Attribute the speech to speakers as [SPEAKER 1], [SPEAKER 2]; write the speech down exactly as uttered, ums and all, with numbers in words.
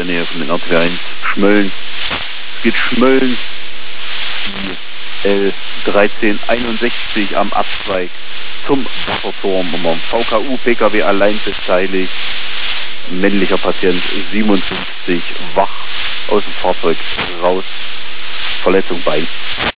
[SPEAKER 1] Nähe von den R T W eins Schmölln. Es geht Schmölln, die L dreizehn einundsechzig am Abzweig zum Wasserturm. Um V K U-P K W allein beteiligt. Männlicher Patient siebenundfünfzig, wach aus dem Fahrzeug raus. Verletzung Bein.